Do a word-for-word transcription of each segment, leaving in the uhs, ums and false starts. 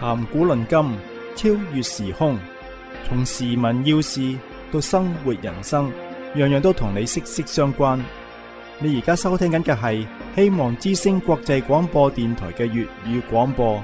談古論今，超越時空，從時聞要事到生活人生，樣樣都同你息息相關。你而家收聽緊嘅係希望之聲國際廣播電台嘅粵語廣播。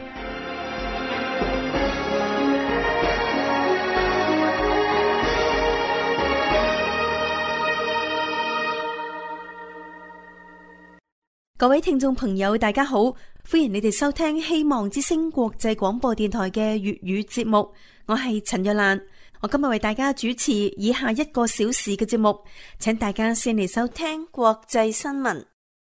各位聽眾朋友，大家好，歡迎你哋收聽希望之聲國際廣播電台嘅粵語節目。我係陳若蘭，我今日為大家主持以下一個小時嘅節目，請大家先嚟收聽國際新聞。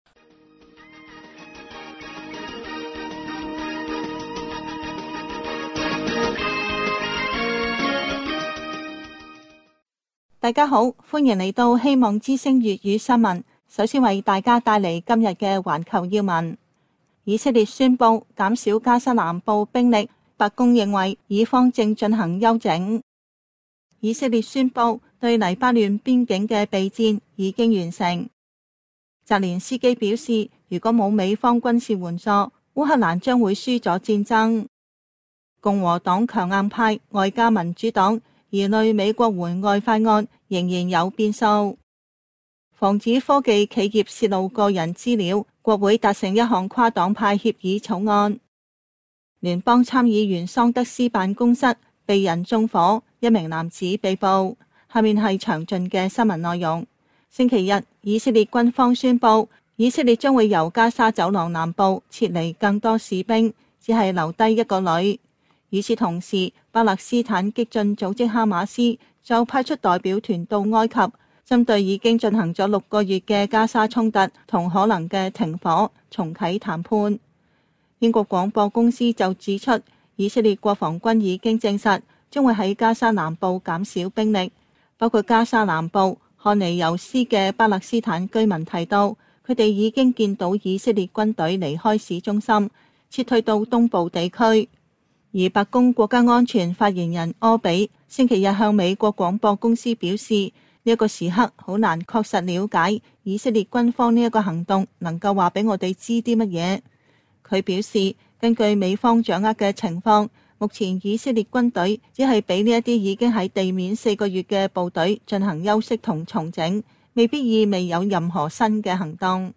大家好，歡迎嚟到希望之聲粵語新聞。首先為大家帶嚟今日嘅環球要聞。以色列宣布減少加沙南部兵力，白宮認為以方正進行休整。以色列宣布對黎巴嫩邊境嘅備戰已經完成。澤連斯基表示，如果冇美方軍事援助，烏克蘭將會輸咗戰爭。共和黨強硬派外加民主黨疑慮美國援外法案仍然有變數。防止科技企業洩露個人資料，國會達成一項跨黨派協議草案。聯邦參議員桑德斯辦公室被人縱火，一名男子被捕。下面係詳盡嘅新聞內容。星期日，以色列軍方宣布，以色列將會由加沙走廊南部撤離更多士兵，只係留低一個旅。與此同時，巴勒斯坦激進組織哈馬斯就派出代表團到埃及，針對已經進行咗六個月嘅加沙衝突同可能嘅停火重啟談判。英國廣播公司就指出，以色列國防軍已經證實將會喺加沙南部減少兵力。包括加沙南部漢尼尤斯嘅巴勒斯坦居民提到，佢哋已經見到以色列軍隊離開市中心，撤退到東部地區。而白宮國家安全發言人柯比星期日向美國廣播公司表示，呢一個時刻好難確實了解以色列軍方呢一個行動能夠話俾我哋知啲乜嘢。佢表示，根據美方掌握嘅情況，目前以色列軍隊只係俾呢一啲已經喺地面四個月嘅部隊進行休息同重整，未必意味有任何新嘅行動。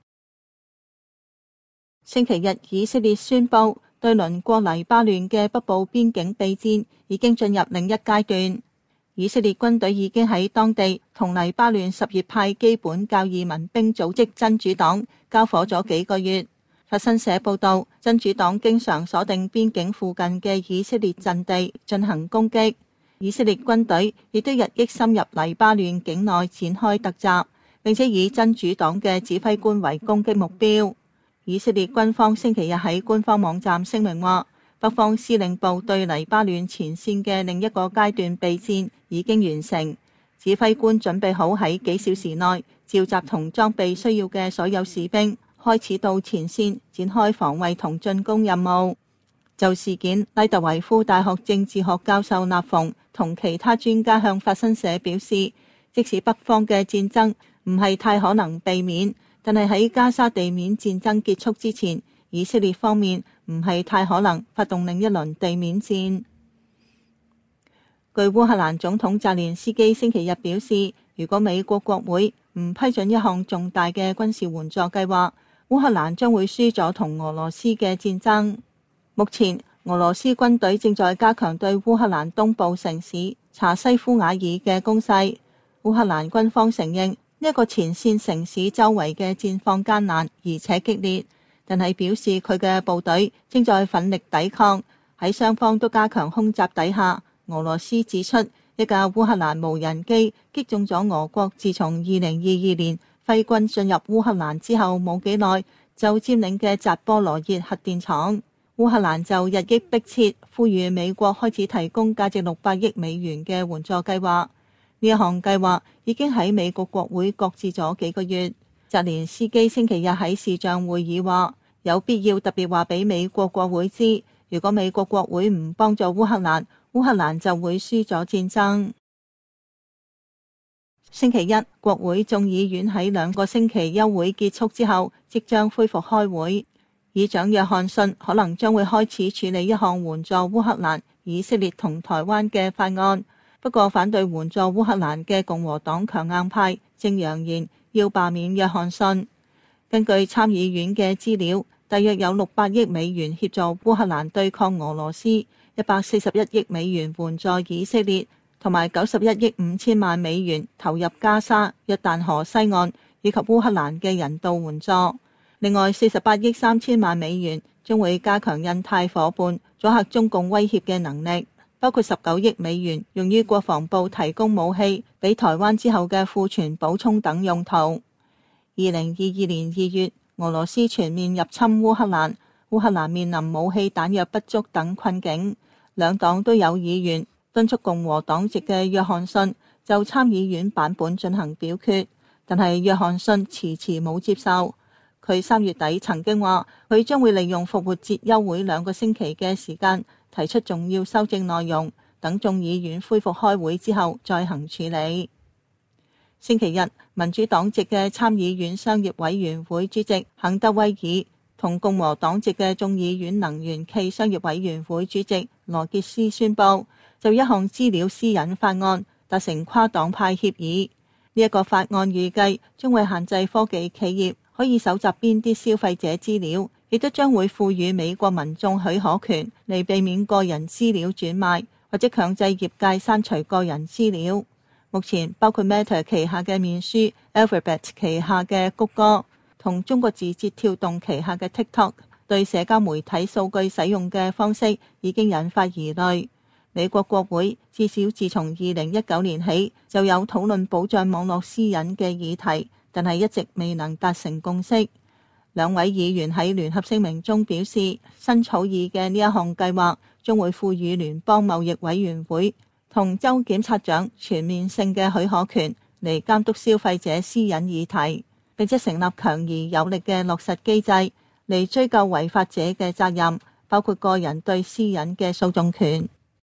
星期日，以色列宣布對鄰國黎巴嫩嘅北部邊境備戰已經進入另一階段。以色列軍隊已經喺當地同黎巴嫩什葉派基本教義民兵組織真主黨交火咗幾個月。法新社報道，真主黨經常鎖定邊境附近嘅以色列陣地進行攻擊。以色列軍隊亦都日益深入黎巴嫩境內展開突襲，並且以真主黨嘅指揮官為攻擊目標。以色列軍方星期日喺官方網站聲明話，北方司令部對黎巴嫩前線嘅另一個階段備戰已經完成，指揮官準備好喺幾小時內召集同裝備需要嘅所有士兵，開始到前線展開防衛同進攻任務。就事件，拉特維夫大學政治學教授納馮同其他專家向法新社表示，即使北方嘅戰爭唔係太可能避免，但係喺加沙地面戰爭結束之前，以色列方面唔係太可能發動另一輪地面戰。據烏克蘭總統澤連斯基星期日表示，如果美國國會唔批准一項重大嘅軍事援助計劃，烏克蘭將會輸咗同俄羅斯嘅戰爭。目前俄羅斯軍隊正在加強對烏克蘭東部城市查西夫瓦爾嘅攻勢。烏克蘭軍方承認呢一個前線城市周圍嘅戰況艱難而且激烈，但係表示佢嘅部隊正在奮力抵抗。喺雙方都加強空襲底下，俄羅斯指出一架烏克蘭無人機擊中咗俄國自從二零二二年揮軍進入烏克蘭之後冇幾耐就佔領嘅扎波羅熱核電廠。烏克蘭就日益迫切呼籲美國開始提供價值六百億美元嘅援助計劃。呢一項計劃已經喺美國國會擱置咗幾個月。澤連斯基星期日喺視像會議話，有必要特別話俾美國國會知，如果美國國會唔幫助烏克蘭，烏克蘭就會輸咗戰爭。星期一，國會眾議院喺兩個星期休會結束之後，即將恢復開會。 議長約翰遜可能將會開始處理一項援助烏克蘭、以色列同台灣嘅法案。不過，反對援助烏克蘭嘅共和黨強硬派正揚言要罷免約翰遜。根據參議院嘅資料，大約有六百億美元協助烏克蘭對抗俄羅斯，一百四十一億美元援助以色列，同埋九十一億五千萬美元投入加沙、約旦河西岸以及烏克蘭嘅人道援助。另外，四十八億三千萬美元將會加強印太夥伴阻嚇中共威脅嘅能力，包括十九億美元用於國防部提供武器俾台灣之後嘅庫存補充等用途。二零二二年二月，俄羅斯全面入侵烏克蘭，烏克蘭面臨武器彈藥不足等困境。兩黨都有議員敦促共和黨籍嘅約翰遜就參議院版本進行表決，但係約翰遜遲遲冇接受。佢三月底曾經話，佢將會利用復活節休會兩個星期嘅時間提出重要修正內容，等眾議院恢復開會之後再行處理。星期日，民主黨籍嘅參議院商業委員會主席肯德威爾同共和黨籍嘅眾議院能源暨商業委員會主席羅傑斯宣布，就一項資料私隱法案達成跨黨派協議。呢一個法案預計將會限制科技企業可以搜集邊啲消費者資料，亦都將會賦予美國民眾許可權嚟避免個人資料轉賣，或者強制業界刪除個人資料。目前包括 Meta 旗下嘅面書、Alphabet 旗下嘅谷歌同中國字節跳動旗下嘅 TikTok 對社交媒體數據使用嘅方式已經引發疑慮。美國國會至少自從二零一九年起就有討論保障網絡私隱嘅議題，但係一直未能達成共識。兩位議員喺聯合聲明中表示，新草擬嘅呢一項計劃將會賦予聯邦貿易委員會同州檢察長全面性嘅許可權嚟監督消費者私隱議題，並且成立強而有力嘅落實機制嚟追究違法者嘅責任，包括個人對私隱嘅訴訟權。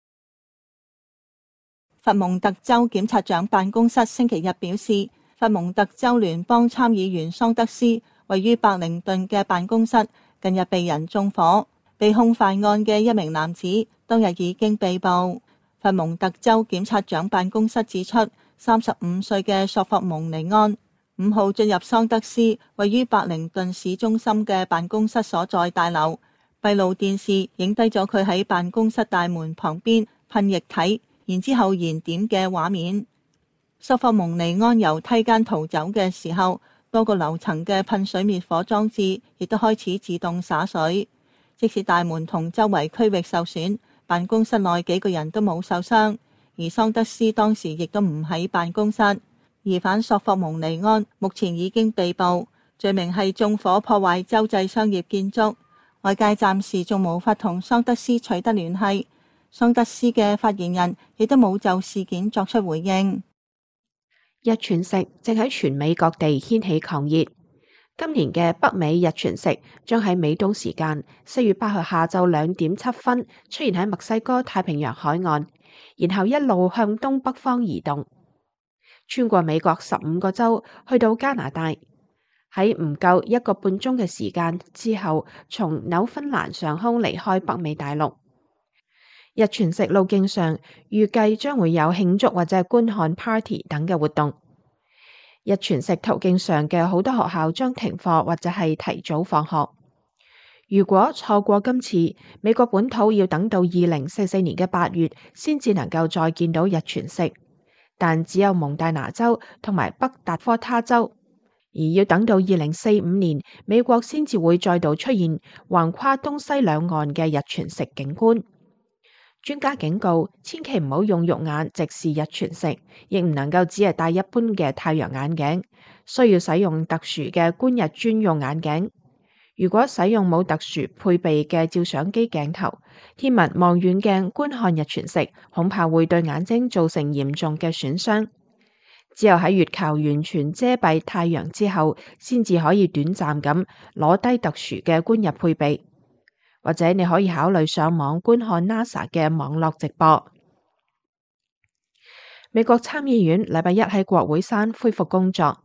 佛蒙特州檢察長辦公室星期日表示，佛蒙特州聯邦參議員桑德斯位於白靈頓嘅辦公室近日被人縱火，被控犯案嘅一名男子當日已經被捕。佛蒙特州檢察長辦公室指出，三十五歲嘅索霍蒙尼安五號進入桑德斯位於白靈頓市中心嘅辦公室所在大樓，閉路電視影低咗佢喺辦公室大門旁邊噴液體，然之後燃點嘅畫面。索霍蒙尼安由梯間逃走嘅時候，多個樓層嘅噴水滅火裝置亦都開始自動灑水，即使大門同周圍區域受損，辦公室內幾個人都冇受傷，而桑德斯當時亦都唔喺辦公室。疑犯索霍蒙尼安目前已經被捕，罪名係縱火破壞州際商業建築。外界暫時仲無法同桑德斯取得聯繫，桑德斯嘅發言人亦都冇就事件作出回應。 日全食正喺全美各地掀起狂熱。今年嘅北美日全食將喺美東時間四月八號下晝兩點七分出現喺墨西哥太平洋海岸，然後一路向東北方移動，穿過美國十五個州去到加拿大，喺唔夠一個半鐘嘅時間之後，從紐芬蘭上空離開北美大陸。日全食路徑上預計將會有慶祝或者係觀看 party 等嘅活動。日全食途徑上嘅好多學校將停課或者係提早放學。如果錯過今次，美國本土要等到二零四四年嘅八月先至能夠再見到日全食，但只有蒙大拿州同埋北達科他州，而要等到二零四五年，美國先至會再度出現橫跨東西兩岸嘅日全食景觀。專家警告，千祈唔好用肉眼直視日全食，亦唔能夠只係戴一般嘅太陽眼鏡，需要使用特殊嘅觀日專用眼鏡。如果使用冇特殊配備嘅照相機鏡頭，天文望遠鏡觀看日全食，恐怕會對眼睛造成嚴重嘅損傷。只有喺月球完全遮蔽太陽之後，先至可以短暫咁攞低特殊嘅觀日配備。或者你可以考慮上網觀看 NASA 嘅網絡直播。美國參議院禮拜一喺國會山恢復工作，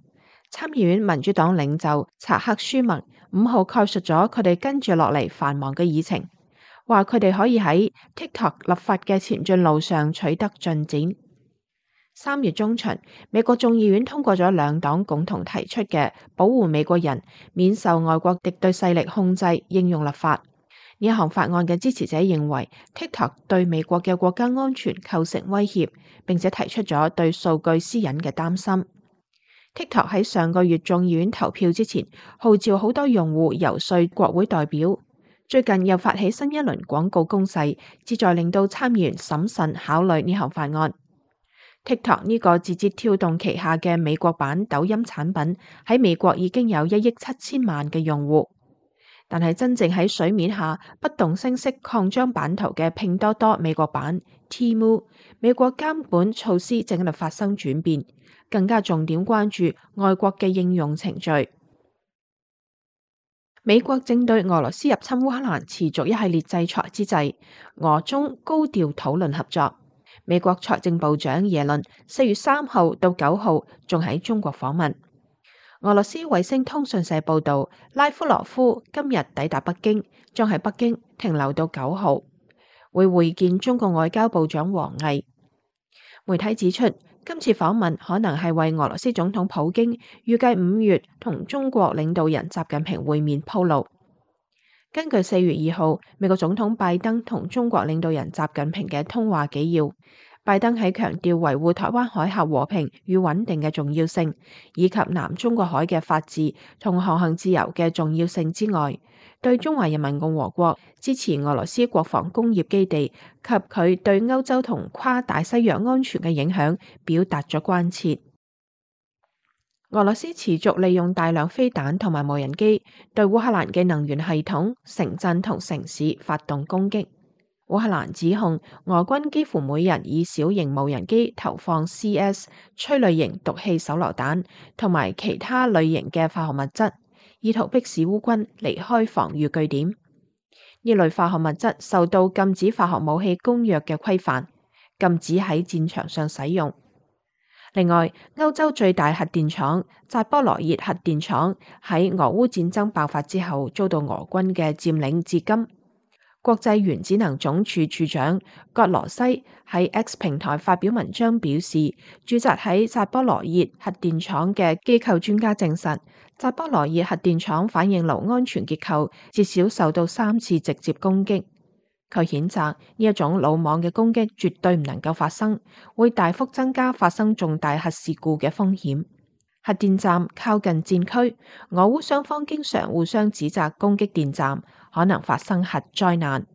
參議院民主黨領袖查克舒默五號概述咗佢哋跟住落嚟繁忙嘅議程，話佢哋可以喺 TikTok 立法嘅前進路上取得進展。三月中旬，美國眾議院通過咗兩黨共同提出嘅保護美國人免受外國敵對勢力控制應用立法。呢項法案嘅支持者認為 TikTok 對美國嘅國家安全構成威脅，並且提出咗對數據私隱嘅擔心。TikTok 喺上個月眾議院投票之前，號召好多用戶遊說國會代表。最近又發起新一輪廣告攻勢，旨在令到參議員審慎考慮呢項法案。TikTok 呢個字節跳動旗下嘅美國版抖音產品喺美國已經有一億七千萬嘅用戶，但係真正喺水面下不動聲色擴張版圖嘅拼多多美國版 Temu， 美國監管措施正喺度發生轉變，更加重點關注外國嘅應用程序。美國正對俄羅斯入侵烏克蘭持續一系列制裁之際，俄中高調討論合作。美國財政部長耶倫四月三號到九號仲喺中國訪問。俄羅斯衛星通訊社報道，拉夫羅夫今日抵達北京，將喺北京停留到九號，會會見中國外交部長王毅。媒體指出，今次訪問可能係為俄羅斯總統普京預計五月同中國領導人習近平會面鋪路。根據四月二號美國總統拜登同中國領導人習近平嘅通話紀要，拜登喺強調維護台灣海峽和平與穩定嘅重要性，以及南中國海嘅法治同航行自由嘅重要性之外，對中華人民共和國支持俄羅斯國防工業基地及佢對歐洲同跨大西洋安全嘅影響表達咗關切。俄羅斯持續利用大量飛彈同埋無人機對烏克蘭嘅能源系統、城鎮同城市發動攻擊。烏克蘭指控俄軍幾乎每日以小型無人機投放 C S 催淚型毒氣手榴彈同埋其他類型嘅化學物質，意圖迫使烏軍離開防禦據點。呢類化學物質受到禁止化學武器公約嘅規範，禁止喺戰場上使用。另外，歐洲最大核電廠扎波羅熱核電廠喺俄烏戰爭爆發之後遭到俄軍嘅佔領至今。國際原子能總署署長葛羅西喺 X 平台發表文章表示，駐紮喺扎波羅熱核電廠嘅機構專家證實，扎波羅熱核電廠反應爐安全結構至少受到三次直接攻擊。佢譴責呢一種魯莽嘅攻擊絕對唔能夠發生，會大幅增加發生重大核事故嘅風險。核電站靠近戰區，俄烏雙方經常互相指責攻擊電站，可能發生核災難。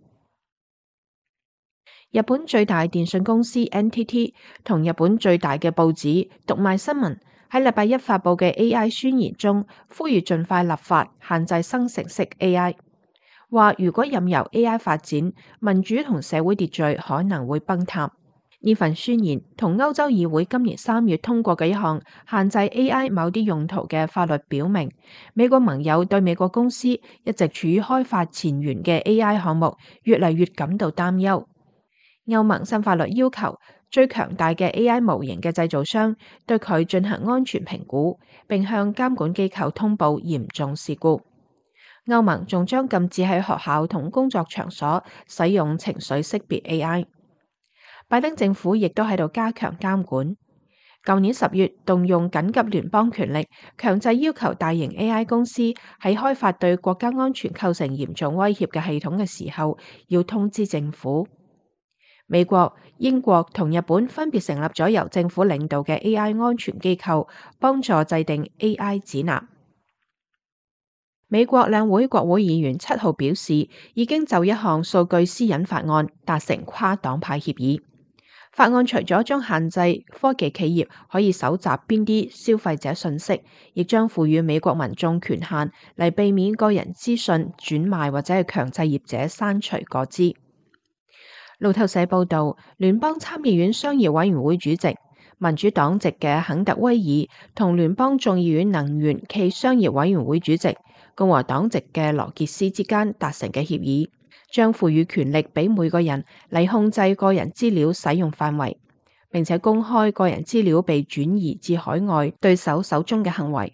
日本最大電信公司 N T T 同日本最大嘅報紙讀賣新聞喺禮拜一發佈嘅 A I 宣言中，呼籲盡快立法限制生成式 A I。話如果任由 A I 發展，民主同社會秩序可能會崩塌。呢份宣言同歐洲議會今年三月通過嘅一項限制 A I 某啲用途嘅法律表明，美國盟友對美國公司一直處於開發前沿嘅 A I 項目越嚟越感到擔憂。歐盟新法律要求最強大嘅 A I 模型嘅製造商對佢進行安全評估，並向監管機構通報嚴重事故。歐盟仲將禁止喺學校同工作場所使用情緒識別 A I。拜登政府亦都喺度加強監管。舊年十月動用緊急聯邦權力，強制要求大型 A I 公司喺開發對國家安全構成嚴重威脅嘅系統嘅時候，要通知政府。美國、英國同日本分別成立咗由政府領導嘅 A I 安全機構，幫助制定 A I 指南。美國兩會國會議員七號表示，已經就一項數據私隱法案達成跨黨派協議。法案除咗將限制科技企業可以搜集邊啲消費者信息，亦將賦予美國民眾權限嚟避免個人資訊轉賣或者係強制業者刪除個資。路透社報道，聯邦參議院商業委員會主席民主黨籍嘅肯特威爾同聯邦眾議院能源暨商業委員會主席共和黨籍嘅羅傑斯之間達成嘅協議，將賦予權力俾每個人嚟控制個人資料使用範圍，並且公開個人資料被轉移至海外對手手中嘅行為。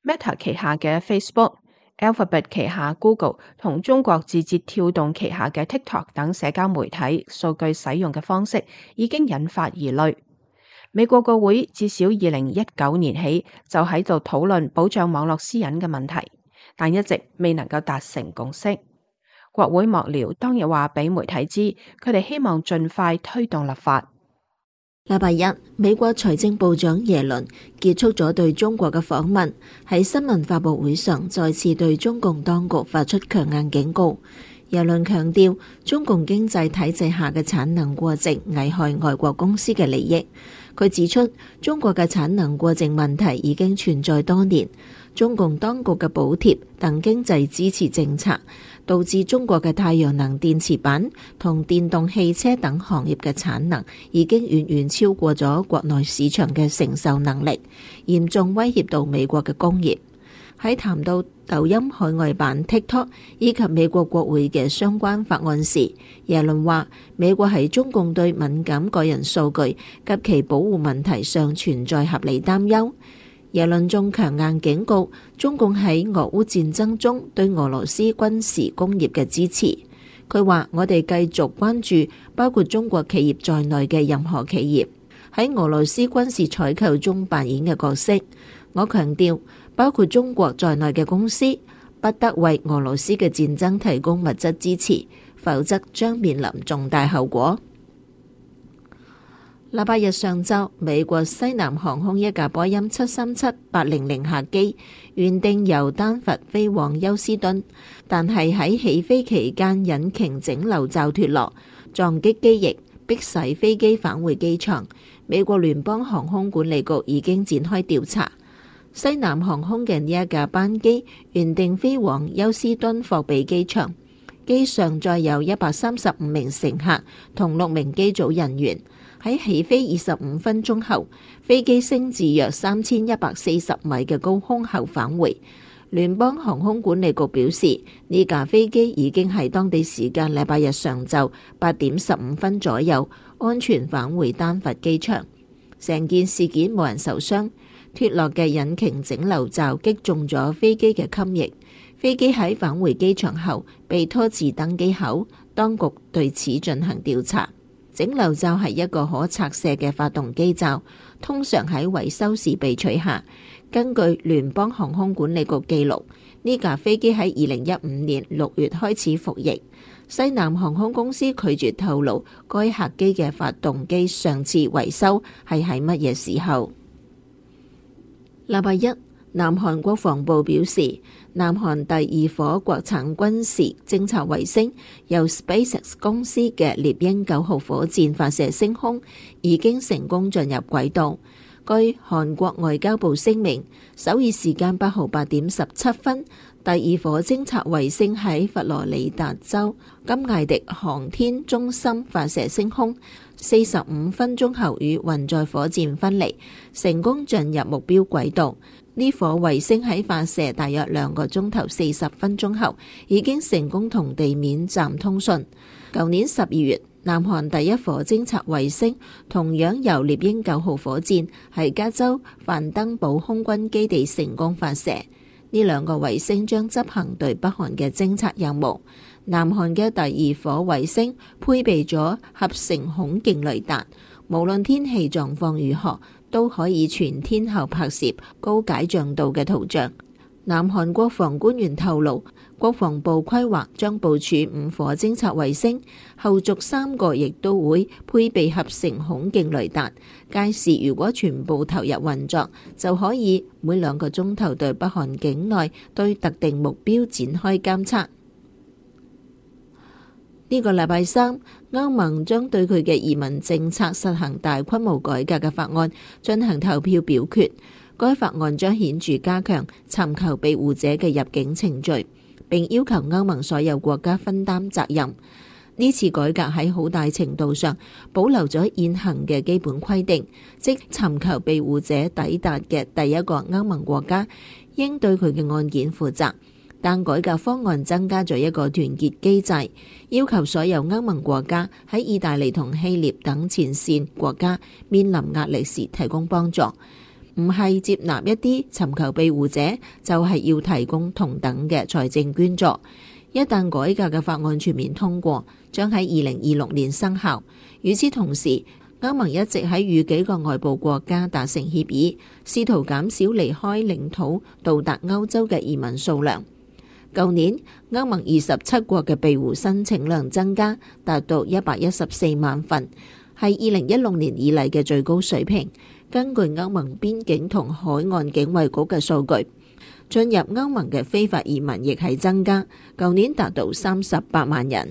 Meta 旗下嘅 Facebook、Alphabet 旗下 Google 同中國字節跳動旗下嘅 TikTok 等社交媒體數據使用嘅方式已經引發疑慮。美國國會至少二零一九年起就喺度討論保障網絡私隱嘅問題，但一直未能夠達成共識。國會幕僚當日話俾媒體知，佢哋希望盡快推動立法。 禮拜一，美國財政部長耶倫結束咗對中國嘅訪問，喺新聞發佈會上再次對中共當局發出強硬警告。耶倫強調，中共經濟體制下嘅產能過剩危害外國公司嘅利益。佢指出，中國嘅產能過剩問題已經存在多年，中共當局嘅補貼等經濟支持政策，導致中國嘅太陽能電池板同電動汽車等行業嘅產能已經遠遠超過咗國內市場嘅承受能力，嚴重威脅到美國嘅工業。喺談到抖音海外版 TikTok 以及美國國會嘅相關法案時，耶倫話美國喺中共對敏感個人數據及其保護問題上存在合理擔憂。耶倫仲強硬警告中共喺俄烏戰爭中對俄羅斯軍事工業嘅支持。佢話：我哋繼續關注包括中國企業在內嘅任何企業喺俄羅斯軍事採購中扮演嘅角色。我強調，包括中國在內嘅公司不得為俄羅斯嘅戰爭提供物質支持，否則將面臨重大後果。禮拜日上晝，美國西南航空一架波音七三七八零零客機原定由丹佛飛往休斯敦，但係喺起飛期間引擎整流罩脫落，撞擊機翼，迫使飛機返回機場。美國聯邦航空管理局已經展開調查。西南航空嘅呢一架班機原定飛往休斯敦霍比機場，機上載有一百三十五名乘客同六名機組人員。喺起飛二十五分鐘後，飛機升至約三千一百四十米嘅高空後返回。聯邦航空管理局表示，呢架飛機已經喺當地時間禮拜日上晝八點十五分左右安全返回丹佛機場。成件事件冇人受傷。脫落嘅引擎整流罩擊中咗飛機嘅襟翼，飛機喺返回機場後被拖至登機口，當局對此進行調查。整流罩係一個可拆卸嘅發動機罩，通常喺維修時被取下。根據聯邦航空管理局記錄，呢架飛機喺二零一五年六月開始服役。西南航空公司拒絕透露該客機嘅發動機上次維修係喺乜嘢時候。禮拜一，南韓國防部表示，南韓第二顆國產軍事偵察衛星由 SpaceX 公司嘅獵鷹九號火箭發射升空，已經成功進入軌道。據韓國外交部聲明，首爾時間八號八點十七分，第二顆偵察衛星喺佛羅里達州金艾迪航天中心發射升空，四十五分鐘後與運載火箭分離，成功進入目標軌道。呢顆衛星喺發射大約兩個鐘頭四十分鐘後，已經成功同地面站通訊。舊年十二月，南韓第一顆偵察衛星同樣由獵鷹九號火箭喺加州范登堡空軍基地成功發射。呢兩個衛星將執行對北韓嘅偵察任務。南韓嘅第二顆衛星配備咗合成孔徑雷達，無論天氣狀況如何，都可以全天候拍攝高解像度嘅圖像。南韓國防官員透露，國防部規劃將部署五顆偵察衛星，後續三個亦都會配備合成孔徑雷達。屆時如果全部投入運作，就可以每兩個鐘頭對北韓境內對特定目標展開監測。呢個禮拜三，歐盟將對佢嘅移民政策實行大規模改革嘅法案進行投票表決。該法案將顯著加強尋求庇護者嘅入境程序，並要求歐盟所有國家分擔責任。呢次改革喺好大程度上保留咗現行嘅基本規定，即尋求庇護者抵達嘅第一個歐盟國家應對佢嘅案件負責。但改革方案增加咗一個團結機制，要求所有歐盟國家喺意大利同希臘等前線國家面臨壓力時提供幫助。 唔係接納一啲尋求庇護者，就係要提供同等嘅財政捐助。一旦改革嘅法案全面通過，將喺二零二六年生效。與此同時，歐盟一直喺與幾個外部國家達成協議，試圖減少離開領土到達歐洲嘅移民數量。舊年歐盟二十七國嘅庇護申請量增加，達到一百一十四萬份，係二零一六年以嚟嘅最高水平。根據歐盟邊境同海岸警衛局嘅數據，進入歐盟嘅非法移民亦係增加，舊年達到三十八萬人。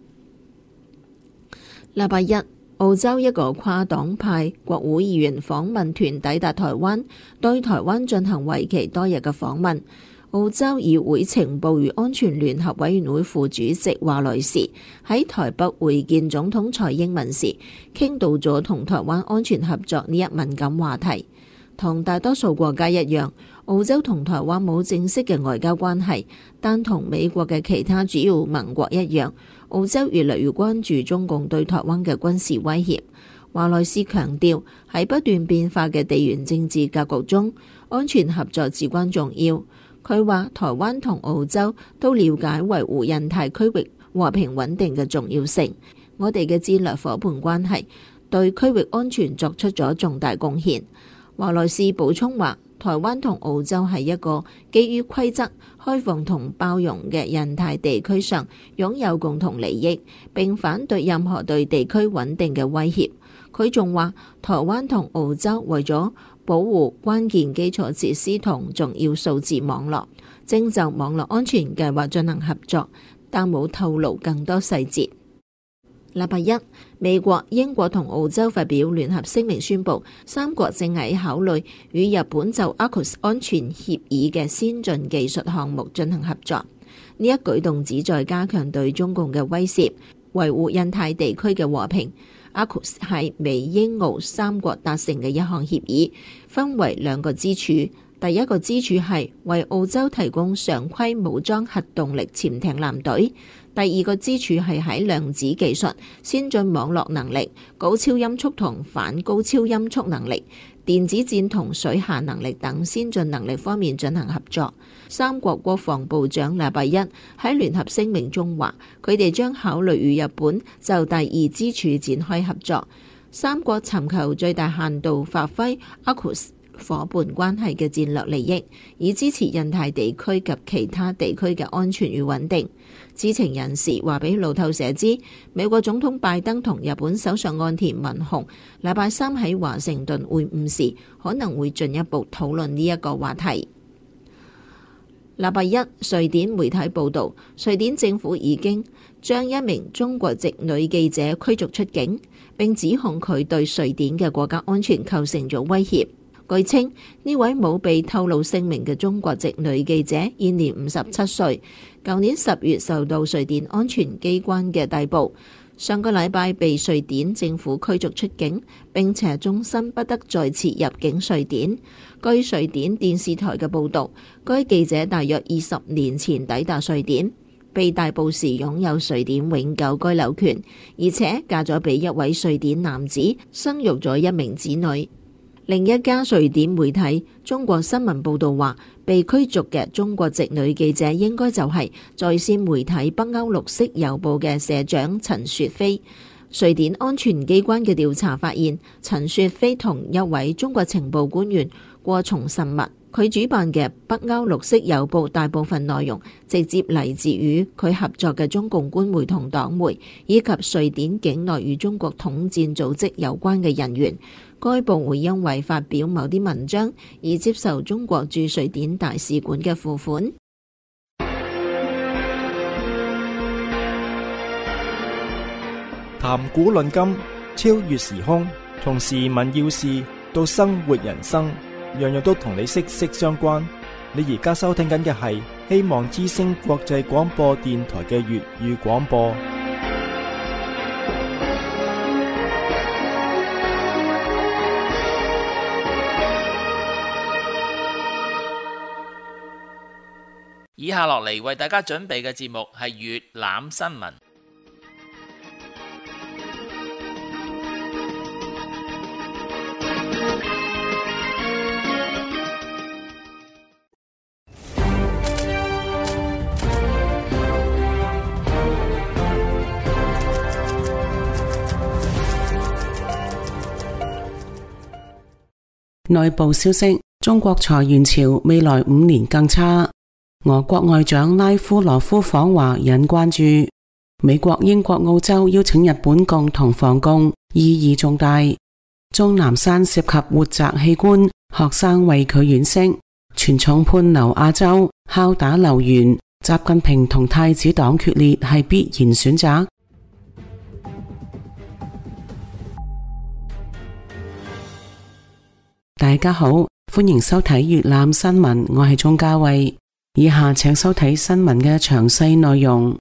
禮拜一，澳洲一個跨黨派國會議員訪問團抵達台灣，對台灣進行為期多日嘅訪問。澳洲議會情報與安全聯合委員會副主席華萊士喺台北會見總統蔡英文時，傾到咗同台灣安全合作呢一敏感話題。同大多數國家一樣，澳洲同台灣冇正式嘅外交關係，但同美國嘅其他主要盟國一樣，澳洲越嚟越關注中共對台灣嘅軍事威脅。華萊士強調，喺不斷變化嘅地緣政治格局中，安全合作至關重要。佢話台灣同澳洲都了解維護印太區域和平穩定嘅重要性，我哋嘅戰略夥伴關係對區域安全作出咗重大貢獻。華萊士補充話，台灣同澳洲喺一個基於規則、開放同包容嘅印太地區上擁有共同利益，並反對任何對地區穩定嘅威脅。佢仲話，台灣同澳洲為咗保護關鍵基礎設施同重要數字網絡，正就網絡安全計劃進行合作，但冇透露更多細節。禮拜一，美國、英國同澳洲發表聯合聲明，宣布三國正喺考慮與日本就 A U K U S 安全協議嘅先進技術項目進行合作。呢一舉動旨在加強對中共嘅威懾，維護印太地區嘅和平。A U K U S 係美英澳三國達成嘅一項協議，分為兩個支柱。第一個支柱係為澳洲提供常規武裝核動力潛艇艦隊。第二個支柱係喺量子技術、先進網絡能力、高超音速同反高超音速能力、電子戰同水下能力等先進能力方面進行合作。三國國防部長禮拜一喺聯合聲明中話，佢哋將考慮與日本就第二支柱展開合作。三國尋求最大限度發揮 A U K U S伙伴關係嘅戰略利益，以支持印太地區及其他地區嘅安全與穩定。知情人士話俾路透社知，美國總統拜登同日本首相岸田文雄禮拜三喺華盛頓會晤時，可能會進一步討論呢一個話題。禮拜一，瑞典媒體報道，瑞典政府已經將一名中國籍女記者驅逐出境，並指控佢對瑞典嘅國家安全構成咗威脅。據稱，呢位冇被透露姓名嘅中國籍女記者現年五十七歲，舊年十月受到瑞典安全機關嘅逮捕，上個禮拜被瑞典政府驅逐出境，並且終身不得再次入境瑞典。據瑞典電視台嘅報導，該記者大約二十年前抵達瑞典，被逮捕時擁有瑞典永久居留權，而且嫁咗俾一位瑞典男子，生育咗一名子女。另一家瑞典媒體中國新聞報道話，被驅逐嘅中國籍女記者應該就係在線媒體北歐綠色郵報嘅社長陳雪飛。瑞典安全機關嘅調查發現，陳雪飛同一位中國情報官員過從甚密。佢主辦嘅北歐綠色郵報大部分內容直接嚟自於佢合作嘅中共官媒同黨媒，以及瑞典境內與中國統戰組織有關嘅人員。該報會因為發表某啲文章而接受中國駐瑞典大使館嘅付款。 談古論今，超越時空，從時聞要事到生活人生，樣樣都同你息息相關。你而家收聽緊嘅係希望之聲國際廣播電台嘅粵語廣播。 以下落嚟為大家準備嘅節目係粵覽新聞。 內部消息，中國裁員潮未來五年更差。俄國外長拉夫羅夫訪華引關注。美國、英國、澳洲邀請日本共同防共，意義重大。鍾南山涉及活摘器官，學生為佢惋惜。傳重判留亞洲，敲打留言。習近平同太子黨決裂係必然選擇。大家好，歡迎收睇粵覽新聞，我係鍾嘉慧。以下請收睇新聞嘅詳細內容。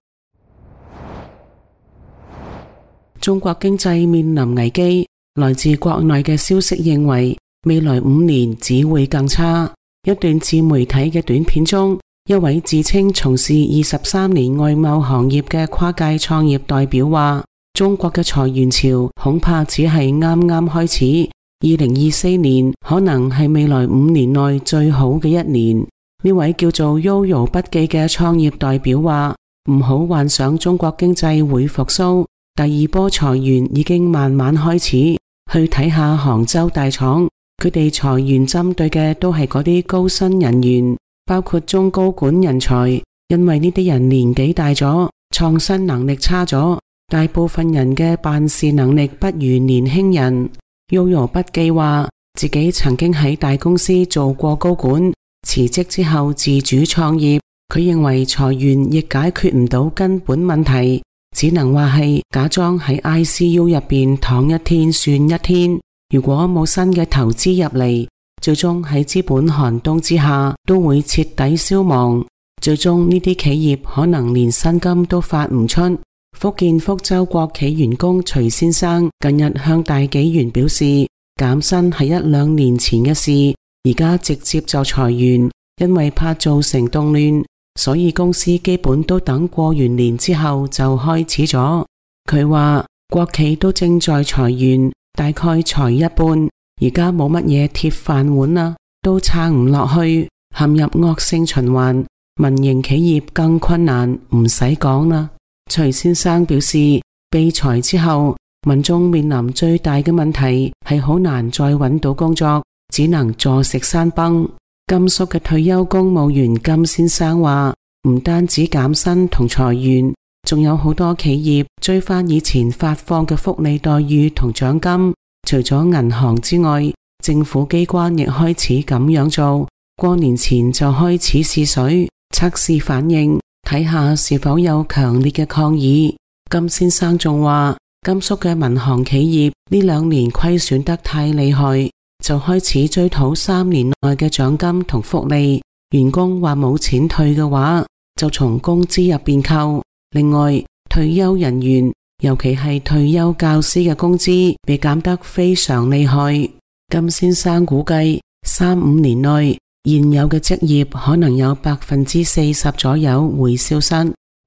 中國經濟面臨危機，來自國內嘅消息認為，未來五年只會更差。一段自媒體嘅短片中，一位自稱從事二十三年外貿行業嘅跨界創業代表話，中國嘅裁員潮恐怕只係啱啱開始，二零二四年可能係未來五年內最好嘅一年。呢位叫做 Yoyo 筆記嘅創業代表話，唔好幻想中國經濟會復甦，第二波裁員已經慢慢開始。去睇下杭州大廠，佢哋裁員針對嘅都係嗰啲高薪人員，包括中高管人才，因為呢啲人年紀大咗，創新能力差咗，大部分人嘅辦事能力不如年輕人。Yoyo 筆記話，自己曾經喺大公司做過高管，辭職之後自主創業，佢認為裁員亦解決唔到根本問題，只能話係假裝喺 I C U 入邊躺一天算一天。如果冇新嘅投資入嚟，最終喺資本寒冬之下都會徹底消亡。最終呢啲企業可能連薪金都發唔出。福建福州國企員工徐先生近日向大紀元表示，減薪係一兩年前嘅事，而家直接就裁員，因為怕造成動亂，所以公司基本都等過完年之後就開始咗。佢話國企都正在裁員，大概裁一半，而家冇乜嘢鐵飯碗啦，都撐唔落去，陷入惡性循環。民營企業更困難，唔使講啦。徐先生表示，被裁之後，民眾面臨最大嘅問題係好難再揾到工作，只能坐食山崩。甘肅嘅退休公務員金先生話，唔單止減薪同裁員，仲有好多企業追翻以前發放嘅福利待遇同獎金。除咗銀行之外，政府機關亦開始咁樣做，過年前就開始試水，測試反應，睇下是否有強烈嘅抗議。金先生仲話，甘肅嘅民航企業呢兩年虧損得太厲害，就開始追討三年內嘅獎金同福利。員工話冇錢退嘅話，就從工資入邊扣。另外，退休人員，尤其係退休教師嘅工資被減得非常厲害。金先生估計，三五年內現有嘅職業可能有百分之四十左右會消失。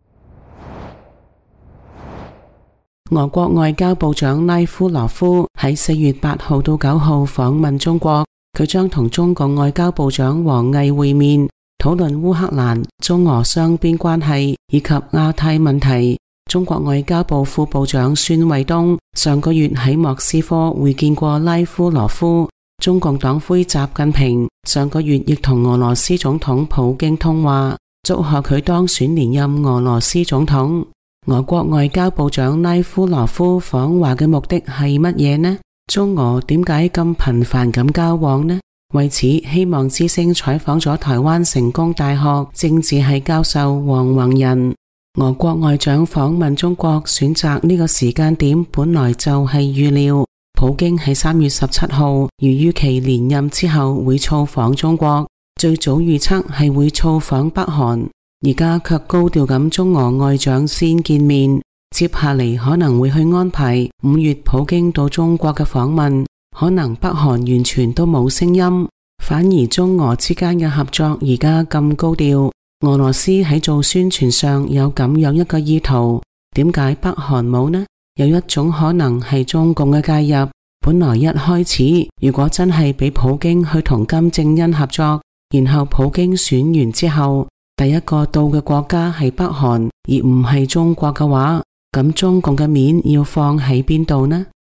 俄國外交部長拉夫羅夫喺四月八號到九號訪問中國，佢將同中國外交部長王毅會面，討論烏克蘭、中俄雙邊關係以及亞太問題。中國外交部副部長孫衛東上個月喺莫斯科會見過拉夫羅夫。中共黨魁習近平上個月亦同俄羅斯總統普京通話，祝賀佢當選連任俄羅斯總統。俄國外交部長拉夫羅夫訪華嘅目的係乜嘢呢？中俄點解咁頻繁咁交往呢？為此，希望之聲採訪咗台灣成功大學政治系教授黃宏仁。俄國外長訪問中國選擇呢個時間點本來就係預料，普京喺三月十七號如預期連任之後會造訪中國，最早預測係會造訪北韓，而家卻高調咁中俄外長先見面，接下嚟可能會去安排五月普京到中國嘅訪問，可能北韓完全都冇聲音，反而中俄之間嘅合作而家咁高調。俄羅斯喺做宣傳上有咁樣一個意圖，點解北韓冇呢？有一種可能係中共嘅介入。本來一開始如果真係俾普京去同金正恩合作，然後普京選完之後第一個到嘅國家係北韓而唔係中國嘅話，咁中共嘅面要放喺邊度呢？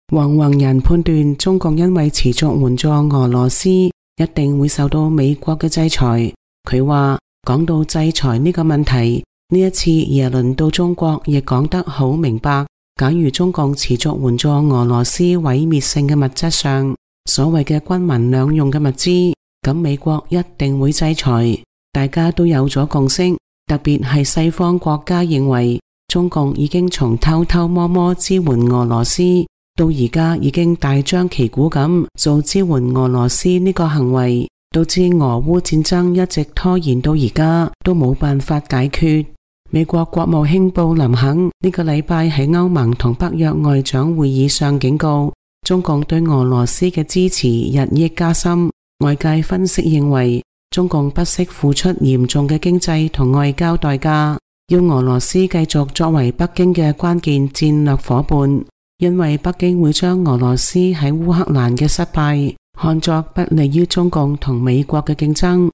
黃宏仁判斷中共因為持續援助俄羅斯，一定會受到美國嘅制裁。佢話講到制裁呢個問題，呢一次耶倫到中國亦講得好明白。假如中共持續援助俄羅斯毀滅性嘅物質上，所謂嘅軍民兩用嘅物資，咁美國一定會制裁。大家都有咗共識，特別係西方國家認為中共已經從偷偷摸摸支援俄羅斯，到而家已經大張旗鼓咁做支援俄羅斯呢個行為，導致俄烏戰爭一直拖延到而家都冇辦法解決。美國國務卿布林肯呢個禮拜喺歐盟同北約外長會議上警告，中共對俄羅斯嘅支持日益加深。外界分析認為，中共不惜付出嚴重嘅經濟同外交代價，要俄羅斯繼續作為北京嘅關鍵戰略夥伴，因為北京會將俄羅斯喺烏克蘭嘅失敗看作不利於中共同美國嘅競爭。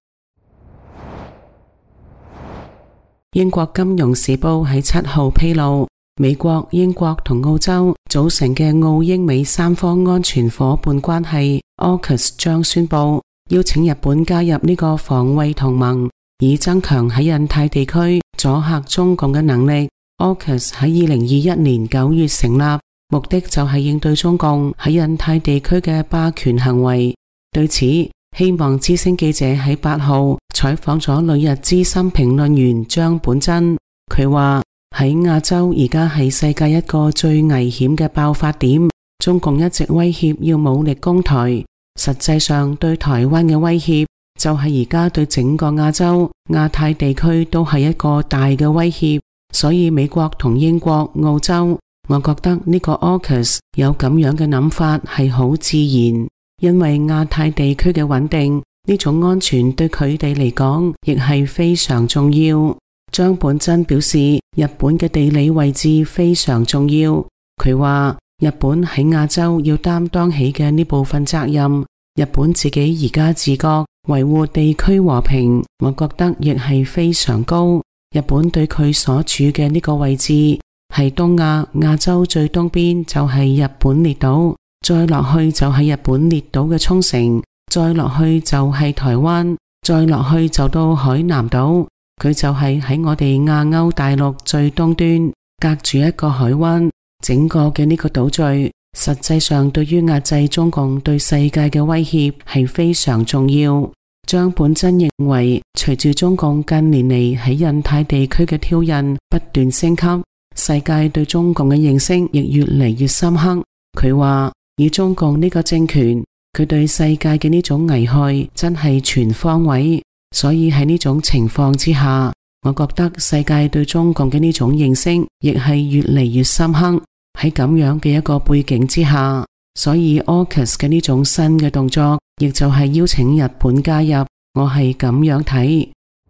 英國金融時報喺七號披露，美國、英國同澳洲組成嘅澳英美三方安全夥伴關係 A U K U S 將宣布邀請日本加入呢個防衛同盟，以增強喺印太地區阻嚇中共嘅能力。A U K U S 喺二零二一年九月成立，目的就係應對中共喺印太地區嘅霸權行為。對此，希望之聲記者喺八號採訪咗旅日資深評論員張本真，佢話喺亞洲而家係世界一個最危險嘅爆發點，中共一直威脅要武力攻台，實際上對台灣嘅威脅就係而家對整個亞洲、亞太地區都係一個大嘅威脅，所以美國同英國、澳洲，我覺得呢個 A U K U S 有咁樣嘅諗法係好自然。因為亞太地區嘅穩定，呢種安全對佢哋嚟講亦係非常重要。張本真表示，日本嘅地理位置非常重要。佢話日本喺亞洲要擔當起嘅呢部分責任，日本自己而家自覺維護地區和平，我覺得亦係非常高。日本對佢所處嘅呢個位置係東亞，亞洲最東邊就係日本列島。再落去就係日本列島嘅沖繩，再落去就係台灣，再落去就到海南島。佢就係喺我哋亞歐大陸最東端，隔住一個海灣。整個嘅呢個島嶼，實際上對於壓制中共對世界嘅威脅係非常重要。張本真認為，隨住中共近年嚟喺印太地區嘅挑釁不斷升級，世界對中共嘅認識亦越嚟越深刻。佢話，以中共呢個政權，佢對世界嘅呢種危害真係全方位，所以喺呢種情況之下，我覺得世界對中共嘅呢種認識亦係越嚟越深刻。喺咁樣嘅一個背景之下，所以 A U K U S 嘅呢種新嘅動作，亦就係邀請日本加入，我係咁樣睇。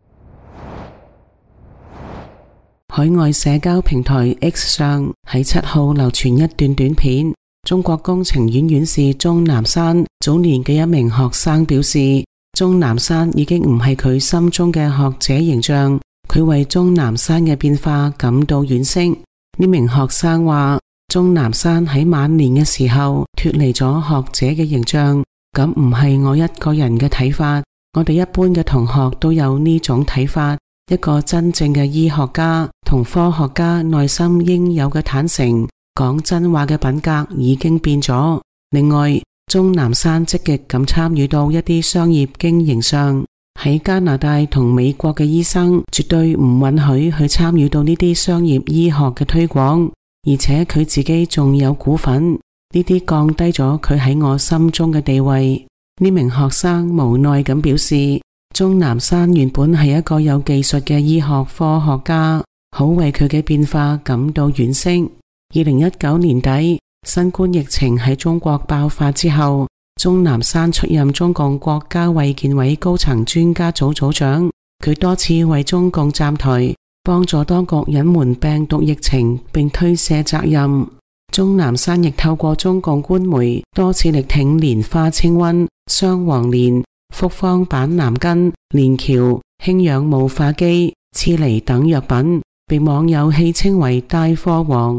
海外社交平台 X 上喺七號流傳一段短片。中國工程院院士鍾南山早年嘅一名學生表示，鍾南山已經唔係佢心中嘅學者形象，佢為鍾南山嘅變化感到惋惜。呢名學生話，鍾南山喺晚年嘅時候脫離咗學者嘅形象，咁唔係我一個人嘅睇法，我哋一般嘅同學都有呢種睇法。一個真正嘅醫學家同科學家內心應有嘅坦誠，講真話嘅品格已經變咗。另外，鍾南山積極咁參與到一啲商業經營上，喺加拿大同美國嘅醫生絕對唔允許去參與到呢啲商業醫學嘅推廣，而且佢自己仲有股份，呢啲降低咗佢喺我心中嘅地位。呢名學生無奈咁表示，鍾南山原本係一個有技術嘅醫學科學家，好為佢嘅變化感到惋惜。二零一九年底，新冠疫情喺中國爆發之後，鍾南山出任中共國家衛健委高層專家組組長，佢多次為中共站台，幫助當局隱瞞病毒疫情並推卸責任。鍾南山亦透過中共官媒多次力挺蓮花清瘟、雙黃連、複方板藍根、連翹、氫氧霧化機、刺梨等藥品，被網友戲稱為帶貨王。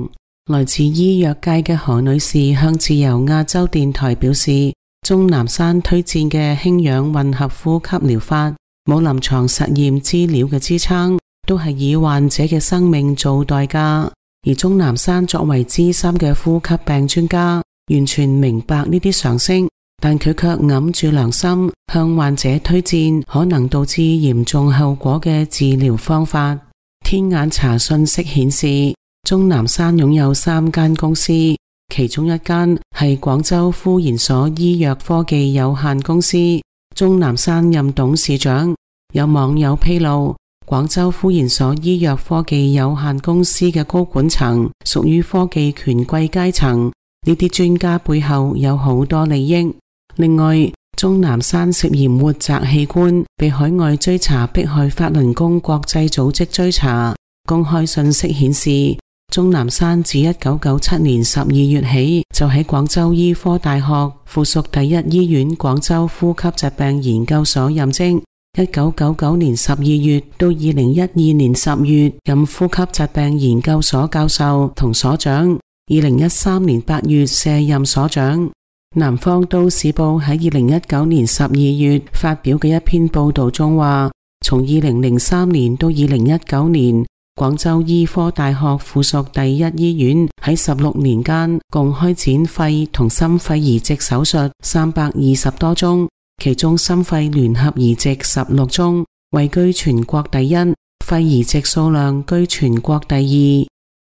來自醫藥界嘅何女士向自由亞洲電台表示，鍾南山推薦嘅氫氧混合呼吸療法冇臨床實驗資料嘅支撐，都係以患者嘅生命做代價。而鍾南山作為資深嘅呼吸病專家，完全明白呢啲常識，但佢卻揞住良心向患者推薦可能導致嚴重後果嘅治療方法。天眼查信息顯示，鍾南山擁有三間公司，其中一間係廣州呼研所醫藥科技有限公司，鍾南山任董事長。有網友披露，廣州呼研所醫藥科技有限公司嘅高管層屬於科技權貴階層，呢啲專家背後有好多利益。另外，鍾南山涉嫌活摘器官，被海外追查迫害法輪功國際組織追查。公開信息顯示，鍾南山自一九九七年十二月起就喺廣州醫科大學附屬第一醫院廣州呼吸疾病研究所任職。一九九九年十二月到二零一二年十月任呼吸疾病研究所教授同所長，二零一三年八月卸任所長。南方都市報喺二零一九年十二月發表嘅一篇報道中話，從二零零三年到二零一九年，廣州醫科大學附屬第一醫院喺十六年間共開展肺同心肺移植手術三百二十多宗，其中心肺聯合移植十六宗，位居全國第一，肺移植數量居全國第二。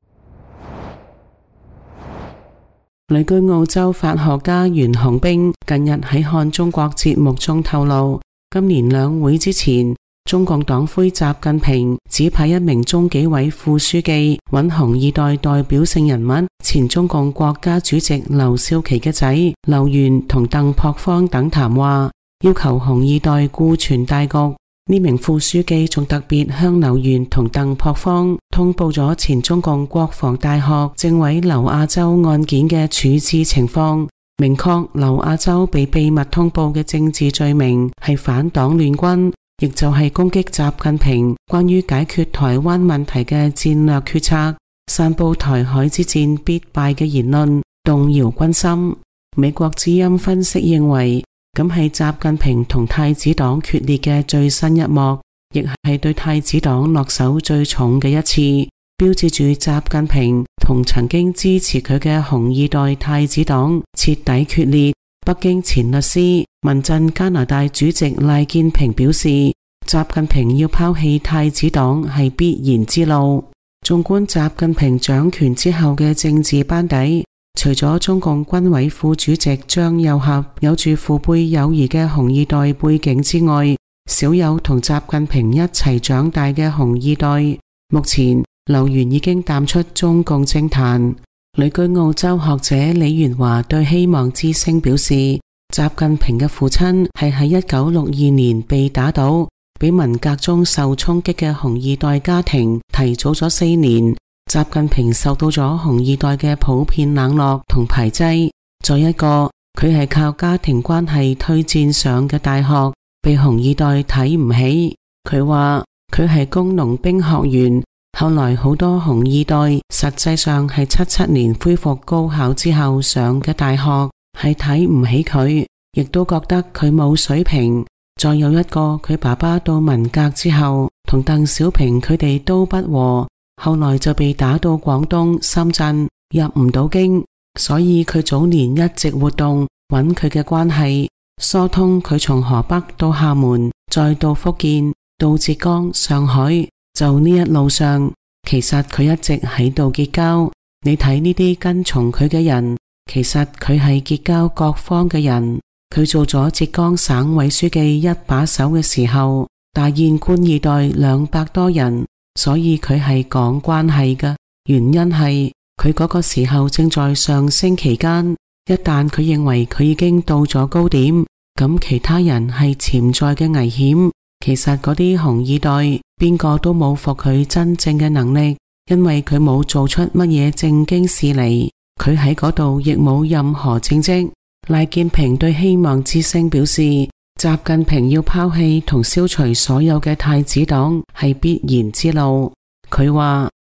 旅居澳洲法學家袁洪兵近日喺看中國節目中透露，今年兩會之前，中共黨魁習近平指派一名中紀委副書記揾紅二代代表性人物前中共國家主席劉少奇嘅仔劉源同鄧樸方等談話，要求紅二代顧全大局。呢名副書記仲特別向劉源同鄧樸方通報咗前中共國防大學政委劉亞洲案件嘅處置情況，明確劉亞洲被秘密通報嘅政治罪名係反黨亂軍，亦就係攻擊習近平關於解決台灣問題嘅戰略決策，散布台海之戰必敗嘅言論，動搖軍心。美國之音分析認為，咁係習近平同太子黨決裂嘅最新一幕，亦係對太子黨落手最重嘅一次，標誌住習近平同曾經支持佢嘅紅二代太子黨徹底決裂。北京前律師、民陣加拿大主席賴建平表示，習近平要拋棄太子黨係必然之路。縱觀習近平掌權之後嘅政治班底，除咗中共軍委副主席張又俠有住父輩友誼嘅紅二代背景之外，少有同習近平一齊長大嘅紅二代。目前劉源已經淡出中共政壇。旅居澳洲學者李元華對希望之聲表示，習近平嘅父親係喺一九六二年被打倒，比文革中受衝擊嘅紅二代家庭提早咗四年。習近平受到咗紅二代嘅普遍冷落同排擠。再一個，佢係靠家庭關係推薦上嘅大學，被紅二代睇唔起。佢話佢係工農兵學員，後來好多紅二代實際上係七七年恢復高考之後上嘅大學，係睇唔起佢，亦都覺得佢冇水平。再有一個，佢爸爸到文革之後同鄧小平佢哋都不和，後來就被打到廣東深圳入唔到京，所以佢早年一直活動揾佢嘅關係，疏通佢從河北到廈門，再到福建，到浙江、上海，就呢一路上，其實佢一直喺度結交。你睇呢啲跟從佢嘅人，其實佢係結交各方嘅人。佢做咗浙江省委書記一把手嘅時候，大宴官二代兩百多人，所以佢係講關係嘅。原因係佢嗰個時候正在上升期間，一旦佢認為佢已經到咗高點，咁其他人係潛在嘅危險。其實嗰啲紅二代邊個都冇服佢真正嘅能力，因為佢冇做出乜嘢正經事嚟，佢喺嗰度亦冇任何政績。賴建平對希望之聲表示，習近平要拋棄同消除所有嘅太子黨係必然之路。佢話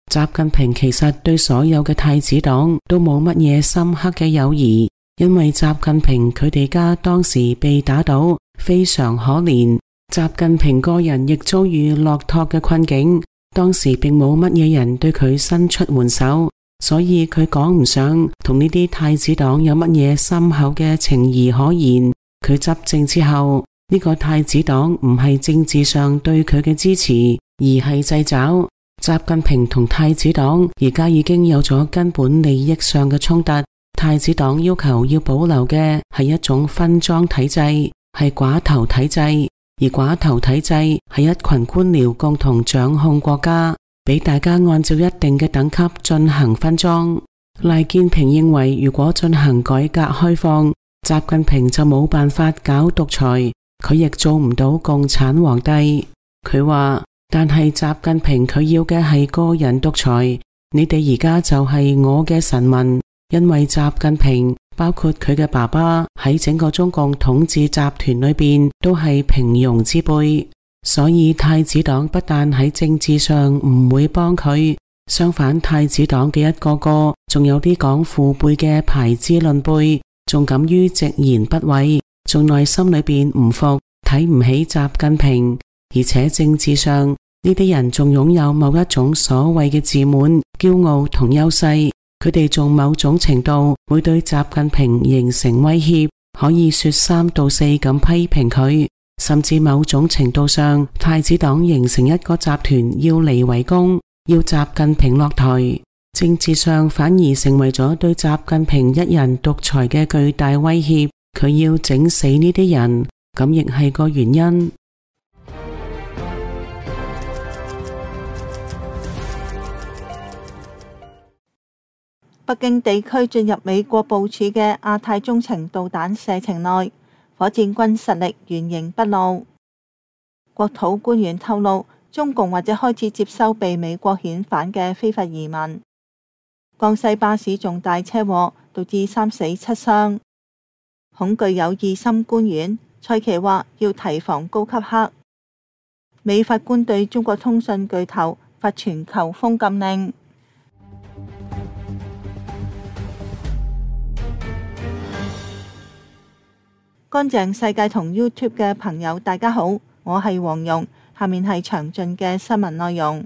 習近平其實對所有嘅太子黨都冇乜嘢深刻嘅友誼，因為習近平佢哋家當時被打倒，非常可憐。習近平個人亦遭遇落拓嘅困境，當時並冇乜嘢人對佢伸出援手，所以佢講唔上同呢啲太子黨有乜嘢深厚嘅情誼可言。佢執政之後，呢個太子黨唔係政治上對佢嘅支持，而係掣肘。習近平同太子黨而家已經有咗根本利益上嘅衝突。太子黨要求要保留嘅係一種分贓體制，係寡頭體制，而寡頭體制係一群官僚共同掌控國家，俾大家按照一定嘅等級進行分贓。賴建平認為，如果進行改革開放，習近平就冇辦法搞獨裁，佢亦做唔到共產皇帝。佢話，但係習近平佢要嘅係個人獨裁，你哋而家就係我嘅臣民，因為習近平包括佢嘅爸爸喺整個中共統治集團裏邊都係平庸之輩，所以太子黨不但喺政治上唔會幫佢，相反太子黨嘅一個個仲有啲講父輩嘅排資論輩，仲敢於直言不諱，仲內心裏邊唔服，睇唔起習近平，而且政治上呢啲人仲擁有某一種所謂嘅自滿、驕傲同優勢。佢哋仲某種程度會對習近平形成威脅，可以說三道四咁批評佢，甚至某種程度上，太子黨形成一個集團要嚟圍攻，要習近平落台。政治上反而成為咗對習近平一人獨裁嘅巨大威脅，佢要整死呢啲人，咁亦係個原因。 北京地區進入美國部署嘅亞太中程導彈射程內，火箭軍實力原形畢露。國土官員透露，中共或者開始接收被美國遣返嘅非法移民。江西巴士重大車禍導致三死七傷。恐懼有異心官員，蔡奇話要提防高級黑。美法官對中國通訊巨頭發全球封禁令。乾淨世界同 YouTube 嘅朋友大家好，我係黃蓉，下面係詳盡嘅新聞內容。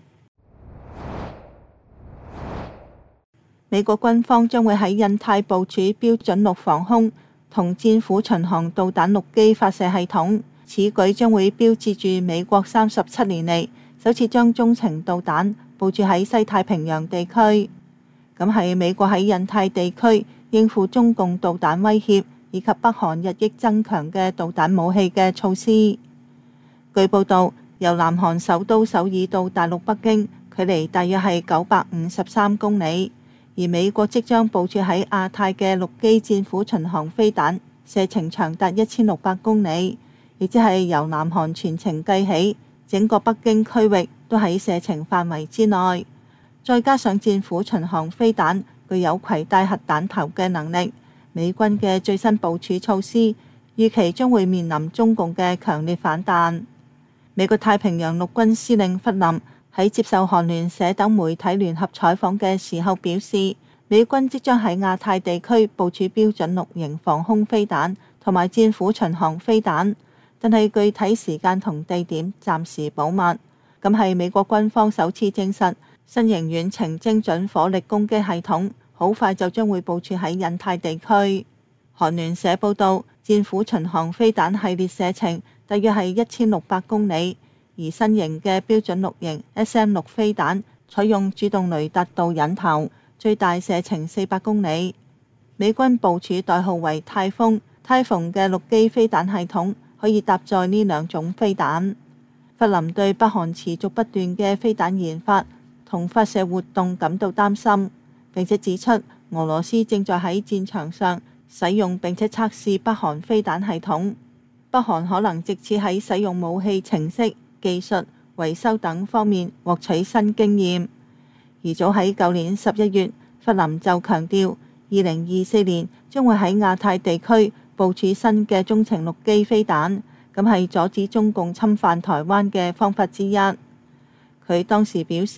美國軍方將會喺印太部署標準六防空同戰斧巡航導彈陸基發射系統，此舉將會標誌住美國三十七年嚟首次將中程導彈部署喺西太平洋地區，咁係美國喺印太地區應付中共導彈威脅以及北韓日益增強嘅導彈武器嘅措施。據報道，由南韓首都首爾到大陸北京，距離大約係九百五十三公里，而美國即將部署喺亞太嘅陸基戰斧巡航飛彈，射程長達一千六百公里，亦即係由南韓全程計起，整個北京區域都喺射程範圍之內。再加上戰斧巡航飛彈具有攜帶核彈頭嘅能力，美軍嘅最新部署措施預期將會面臨中共嘅強烈反彈。美國太平洋陸軍司令弗林喺接受韓聯社等媒體聯合採訪嘅時候表示，美軍即將喺亞太地區部署標準六型防空飛彈同埋戰斧巡航飛彈，但係具體時間同地點暫時保密。咁係美國軍方首次證實新型遠程精準火力攻擊系統好快就將會部署喺印太地區。韓聯社報道，戰斧巡航飛彈系列射程大約係一千六百公里，而新型嘅標準六型 S M 六飛彈採用主動雷達導引頭，最大射程四百公里。美軍部署代號為泰風、泰馮嘅陸基飛彈系統可以搭載呢兩種飛彈。弗林對北韓持續不斷嘅飛彈研發同發射活動感到擔心，並且指出俄羅斯正在喺戰場上使用並且測試北韓飛彈系統，北韓可能藉此喺使用武器程式、技術、維修等方面獲取新經驗。而早喺舊年十一月，弗林就強調，二零二四年將會喺亞太地區部署新嘅中程陸基飛彈，咁係阻止中共侵犯台灣嘅方法之一。佢當時表示，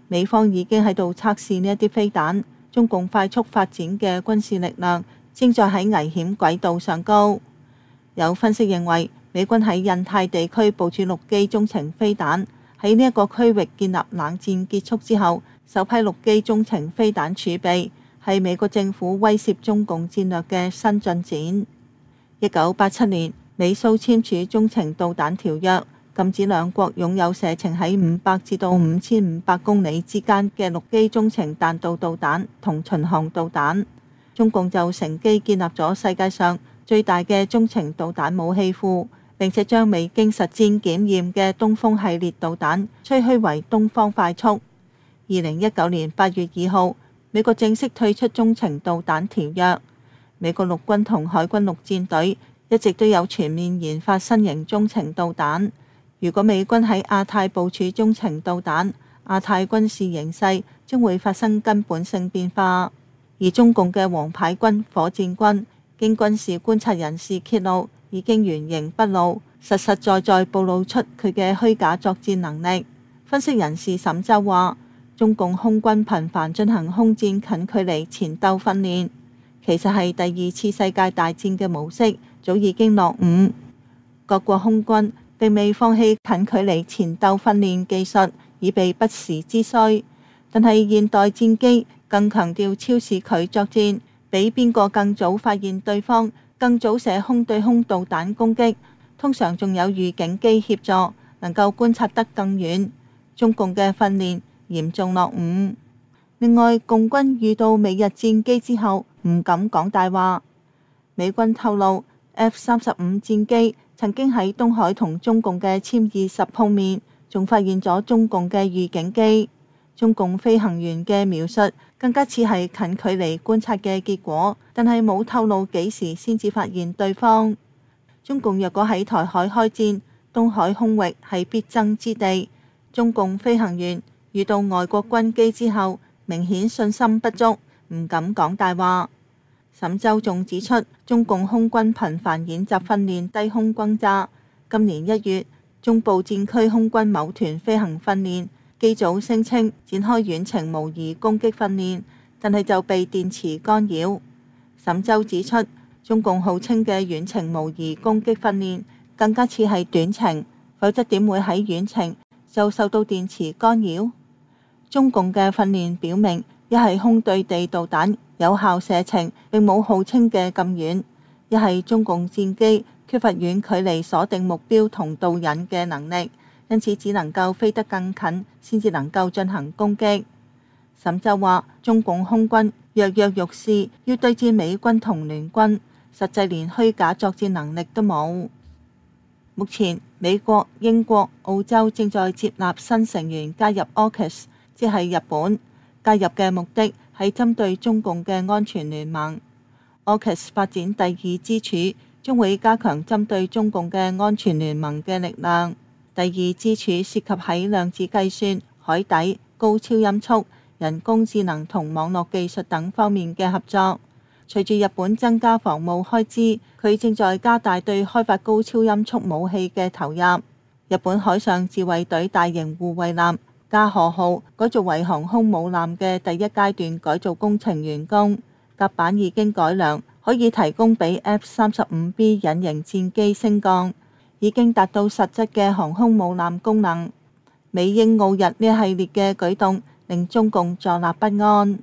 美方已經喺度測試呢一啲飛彈，中共快速發展嘅軍事力量正在喺危險軌道上高。有分析認為，美軍喺印太地區部署陸基中程飛彈，喺呢一個區域建立冷戰結束之後首批陸基中程飛彈儲備，係美國政府威懾中共戰略嘅新進展。一九八七年，美蘇簽署中程導彈條約，禁止兩國擁有射程喺五百至到五千五百公里之間嘅陸基中程彈道導彈同巡航導彈。中共就乘機建立咗世界上最大嘅中程導彈武器庫，並且將未經實戰檢驗嘅東風系列導彈吹噓為東方快速。二零一九年八月二號，美國正式退出中程導彈條約。美國陸軍同海軍陸戰隊一直都有全面研發新型中程導彈。如果美軍喺亞太部署中程導彈，亞太軍事形勢將會發生根本性變化。而中共嘅王牌軍火箭軍，經軍事觀察人士揭露，已經原形畢露，實實在在暴露出佢嘅虛假作戰能力。分析人士沈周話，中共空軍頻繁進行空戰近距離前鬥訓練，其實係第二次世界大戰嘅模式早已經落伍。各國空軍並未放棄近距離前鬥訓練技術，以備不時之需。但係現代戰機更強調超視距作戰，比邊個更早發現對方，更早射空對空導彈攻擊，通常仲有預警機協助，能夠觀察得更遠。中共嘅訓練嚴重落伍。另外，共軍遇到美日戰機之後唔敢講大話。美軍透露 F 三十五戰機曾經喺東海同中共嘅殲二十碰面，仲發現咗中共嘅預警機。中共飛行員嘅描述更加似係近距離觀察嘅結果，但係冇透露幾時先至發現對方。中共若果喺台海開戰，東海空域係必爭之地。中共飛行員遇到外國軍機之後，明顯信心不足，唔敢講大話。沈周仲指出，中共空軍頻繁演習訓練低空轟炸。今年一月，中部戰區空軍某團飛行訓練，機組聲稱展開遠程模擬攻擊訓練，但係就被電磁干擾。沈周指出，中共號稱嘅遠程模擬攻擊訓練更加似係短程，否則點會喺遠程就受到電磁干擾？中共嘅訓練表明，一係空對地導彈有效射程並冇號稱嘅咁遠，一係中共戰機缺乏遠距離鎖定目標同導引嘅能力，因此只能夠飛得更近先至能夠進行攻擊。沈周話，中共空軍躍躍欲試，要對戰美軍同聯軍，實際連虛假作戰能力都冇。目前美國、英國、澳洲正在接納新成員加入 A U K U S， 即係日本。加入嘅目的係針對中共嘅安全聯盟。A U K U S 發展第二支柱將會加強針對中共嘅安全聯盟嘅力量。第二支柱涉及喺量子計算、海底、高超音速、人工智能同網絡技術等方面嘅合作。隨住日本增加防務開支，佢正在加大對開發高超音速武器嘅投入。日本海上自衛隊大型護衛艦加賀號改造為航空母艦嘅第一階段改造工程完工，甲板已經改良，可以提供俾 F 三十五 B 隱形戰機升降，已經達到實質嘅航空母艦功能。美英澳日呢一系列嘅舉動令中共坐立不安。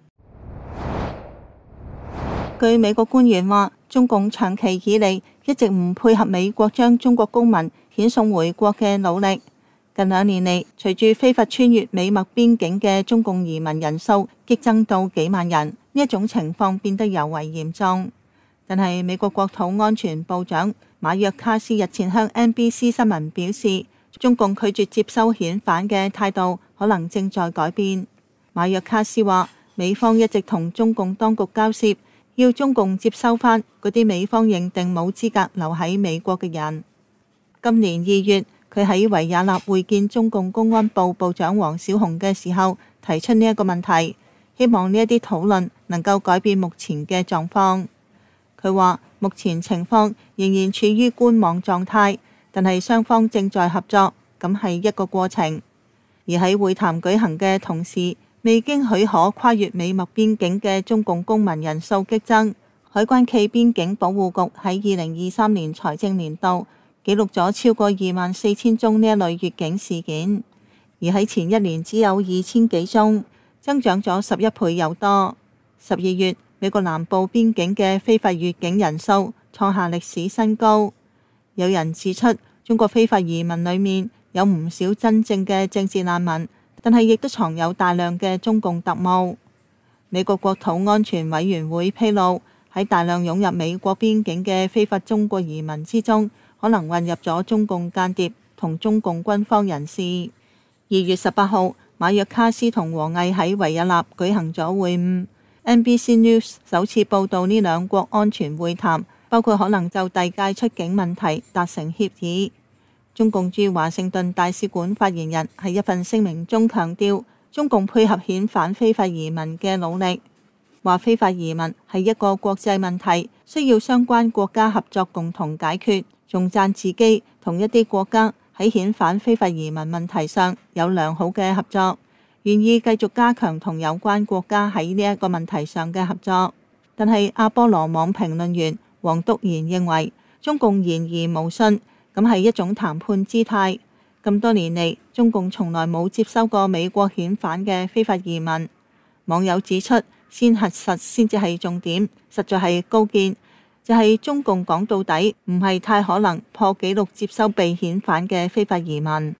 據美國官員話，中共長期以嚟一直唔配合美國將中國公民遣送回國嘅努力。近兩年嚟，隨住非法穿越美墨邊境嘅中共移民人數激增到幾萬人，呢一種情況變得尤為嚴重。但係美國國土安全部長馬約卡斯日前向 N B C 新聞表示，中共拒絕接收遣返嘅態度可能正在改變。馬約卡斯話，美方一直同中共當局交涉，要中共接收翻嗰啲美方認定冇資格留喺美國嘅人。今年二月，佢喺維也納會見中共公安部部長王小洪嘅時候，提出呢一個問題，希望呢一啲討論能夠改變目前嘅狀況。佢話目前情況仍然處於觀望狀態，但係雙方正在合作，咁係一個過程。 而喺會談舉行嘅同時，未經許可跨越美墨邊境嘅中共公民人數激增。海關暨邊境保護局喺二零二三年財政年度記錄咗超過二萬四千宗呢一類越境事件，而喺前一年只有二千幾宗，增長咗十一倍有多。十二月，美國南部邊境嘅非法越境人數創下歷史新高。有人指出，中國非法移民裡面有唔少真正嘅政治難民，但係亦都藏有大量嘅中共特務。美國國土安全委員會披露，喺大量湧入美國邊境嘅非法中國移民之中，可能混入咗中共間諜同中共軍方人士。二月十八號，馬約卡斯同王毅喺維也納舉行咗會晤。N B C News 首次報導呢兩國安全會談，包括可能就遞解出境問題達成協議。中共駐華盛頓大使館發言人喺一份聲明中強調，中共配合遣返非法移民嘅努力，話非法移民係一個國際問題，需要相關國家合作共同解決。仲讚自己同一啲國家喺遣返非法移民問題上有良好嘅合作，願意繼續加強同有關國家喺呢一個問題上嘅合作。但係阿波羅網評論員黃篤賢認為，中共言而無信，咁係一種談判姿態。咁多年嚟，中共從來冇接收過美國遣返嘅非法移民。網友指出，先核實先至係重點，實在係高見，就係、是、中共講到底唔係太可能破紀錄接收被遣返嘅非法移民。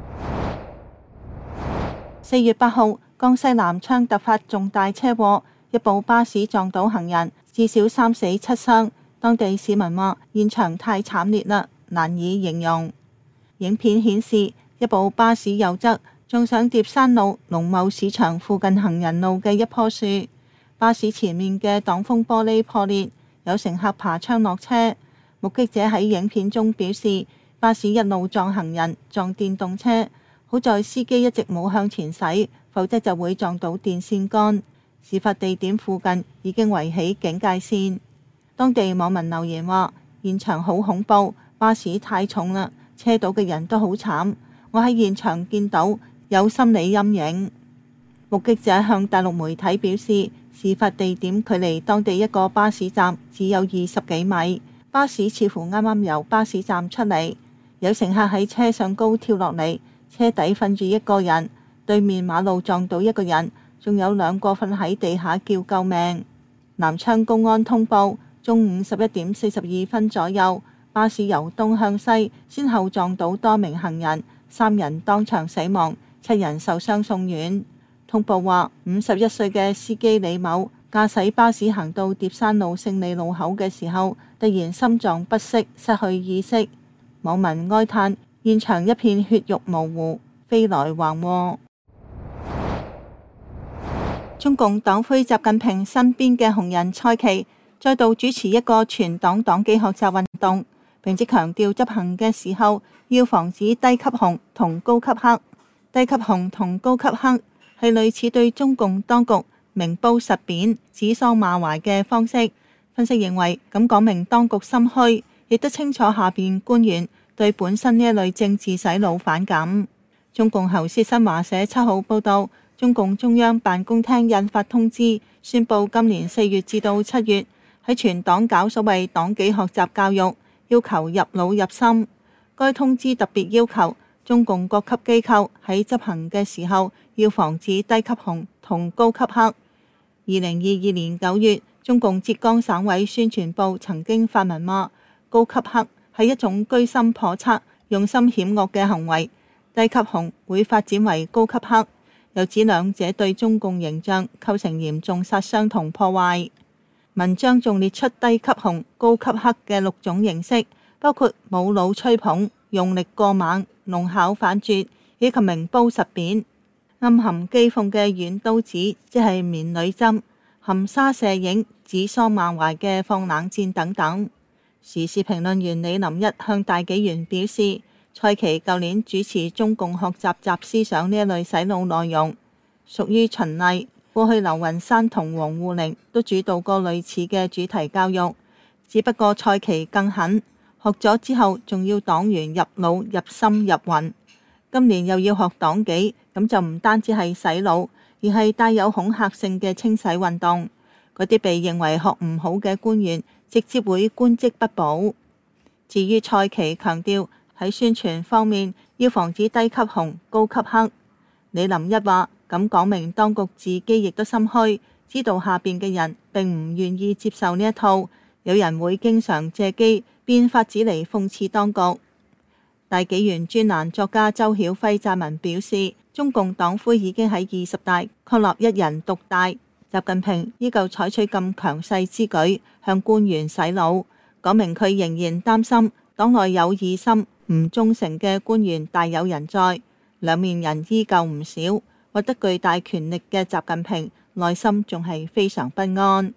四月八號，江西南昌突發重大車禍，一部巴士撞到行人，至少三死七傷。當地市民話現場太慘烈啦，難以形容。影片顯示一部巴士右側撞上疊山路農貿市場附近行人路嘅一棵樹，巴士前面嘅擋風玻璃破裂，有乘客爬窗落車。目擊者喺影片中表示，巴士一路撞行人撞電動車，好在司機一直冇向前駛，否則就會撞到電線桿。事發地點附近已經圍起警戒線。當地網民留言話，現場好恐怖，巴士太重啦，車到嘅人都好慘，我喺現場見到有心理陰影。目擊者向大陸媒體表示，事發地點距離當地一個巴士站只有二十幾米，巴士似乎啱啱由巴士站出嚟，有乘客喺車上高跳落嚟，車底瞓住一個人，對面馬路撞到一個人，仲有兩個瞓喺地下叫救命。南昌公安通報，中午十一點四十二分左右，巴士由東向西先後撞到多名行人，三人當場死亡，七人受傷送院。通報話，五十一歲嘅司機李某駕駛巴士行到疊山路勝利路口嘅時候，突然心臟不適，失去意識。網民哀嘆，現場一片血肉模糊，飛來橫禍。中共黨魁習近平身邊嘅紅人蔡奇再度主持一個全黨黨紀學習運動，並且強調執行嘅時候要防止低級紅同高級黑。低級紅同高級黑係類似對中共當局明褒實貶、指桑罵槐嘅方式。分析認為，咁講明當局心虛，亦都清楚下邊官員對本身呢一類政治洗腦反感。中共喉舌新華社七號報道，中共中央辦公廳印發通知，宣布今年四月至到七月喺全黨搞所謂黨紀學習教育，要求入腦入心。該通知特別要求中共各級機構喺執行嘅時候要防止低級紅同高級黑。二零二二年九月，中共浙江省委宣傳部曾經發文話，高級黑係一種居心叵測、用心險惡嘅行為，低級紅會發展為高級黑。又指兩者對中共形象構成嚴重殺傷同破壞。文章仲列出低級紅、高級黑嘅六種形式，包括冇腦吹捧、用力過猛、弄巧反拙，以及明褒實貶。暗含譏諷嘅軟刀子，即係棉裏針；含沙射影、指桑罵槐嘅放冷箭等等。時事評論員李林一向大紀元表示，蔡奇舊年主持中共學習習思想呢一類洗腦內容，屬於循例。過去劉雲山同王滬寧都主導過類似嘅主題教育，只不過蔡奇更狠，學咗之後仲要黨員入腦入心入魂。 今年又要學黨紀，咁就唔單止係洗腦，而係帶有恐嚇性嘅清洗運動。嗰啲被認為學唔好嘅官員，直接會官職不保。至於蔡奇強調喺宣傳方面要防止低級紅、高級黑。李林一話咁講明當局自己亦都心虛，知道下邊嘅人並唔願意接受呢一套，有人會經常借機變法子嚟諷刺當局。大紀元專欄作家周曉輝撰文表示，中共黨魁已經喺二十大確立一人獨大，習近平依舊採取咁強勢之舉向官員洗腦，講明佢仍然擔心黨內有異心、唔忠誠嘅官員大有人在，兩面人依舊唔少，獲得巨大權力嘅習近平內心仲係非常不安。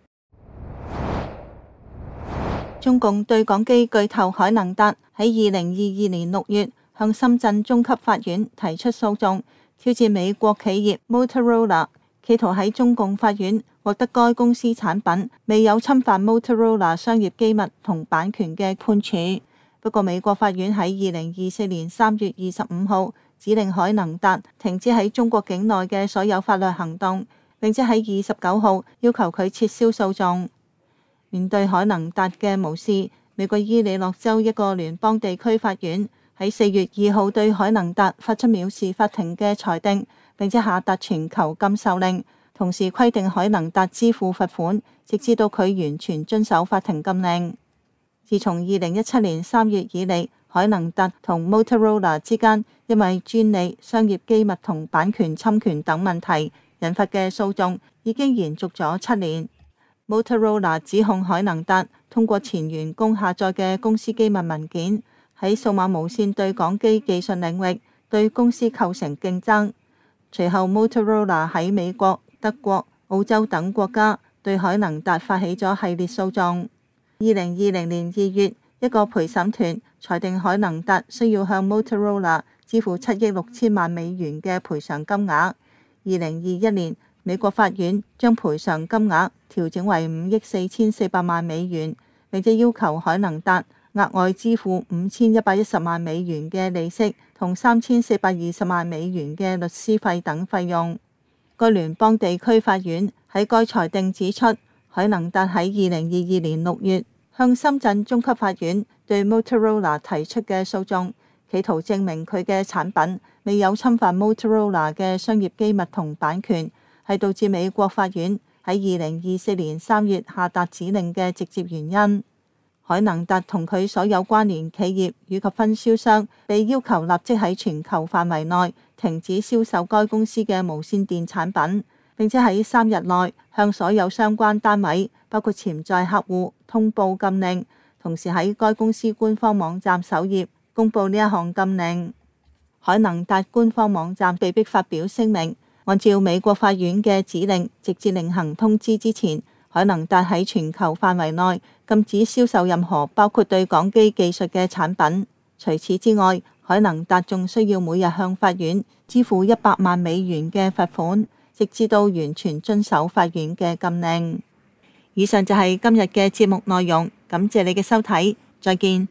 中共對講機巨頭海能達喺二零二二年六月向深圳中級法院提出訴訟，挑戰美國企業 Motorola， 企圖喺中共法院獲得該公司產品未有侵犯 Motorola 商業機密同版權嘅判處。不過美國法院喺二零二四年三月二十五號指令海能達停止喺中國境內嘅所有法律行動，並且喺二十九號要求佢撤銷訴訟。面對海能達嘅無視，美國伊利諾州一個聯邦地區法院喺四月二號對海能達發出藐視法庭嘅裁定，並且下達全球禁售令，同時規定海能達支付罰款，直至到佢完全遵守法庭禁令。自從二零一七年三月以嚟，海能達同 Motorola 之間因為專利、商業機密同版權侵權等問題引發嘅訴訟已經延續咗七年。Motorola 指控海能達通過前員工下載嘅公司機密文件，喺數碼無線對講機技術領域對公司構成競爭。隨後 Motorola 喺美國、德國、澳洲等國家對海能達發起咗系列訴訟。二零二零年二月，一個陪審團裁定海能達需要向 Motorola 支付七億六千萬美元嘅賠償金額。二零二一年，美國法院將賠償金額調整為五億四千四百萬美元，並且要求海能達額外支付五千一百一十萬美元嘅利息同三千四百二十萬美元嘅律師費等費用。該聯邦地區法院喺該裁定指出，海能達喺二零二二年六月向深圳中級法院對 Motorola 提出嘅訴訟，企圖證明佢嘅產品未有侵犯 Motorola 嘅商業機密同版權，係導致美國法院喺二零二四年三月下達指令嘅直接原因。海能達同佢所有關聯企業以及分銷商被要求立即喺全球範圍內停止銷售該公司嘅無線電產品，並且喺三日內向所有相關單位，包括潛在客戶，通報禁令，同時喺該公司官方網站首頁公佈呢一項禁令。海能達官方網站被迫發表聲明，按照美國法院嘅指令，直至另行通知之前，海能達喺全球範圍內禁止銷售任何包括對講機技術嘅產品。除此之外，海能達仲需要每日向法院支付一百萬美元嘅罰款，直至到完全遵守法院嘅禁令。以上就係今日嘅節目內容，感謝你嘅收睇，再見。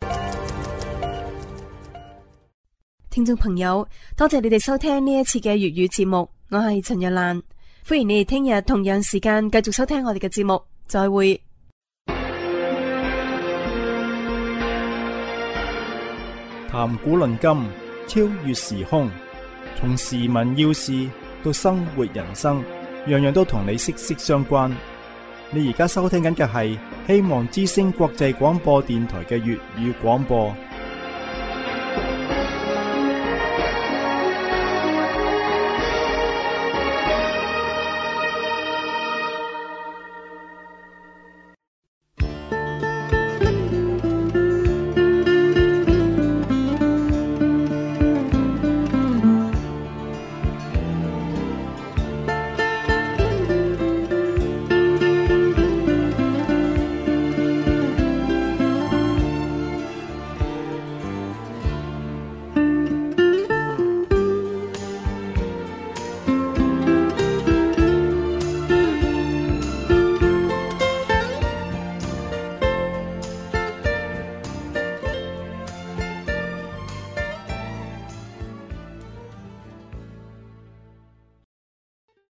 聽眾朋友，多謝你哋收聽呢一次嘅粵語節目，我係陳若蘭，歡迎你哋聽日同樣時間繼續收聽我哋嘅節目，再會。 談古論今，超越時空，從時聞要事到生活人生，樣樣都同你息息相關。你而家收聽緊嘅係希望之聲國際廣播電台嘅粵語廣播。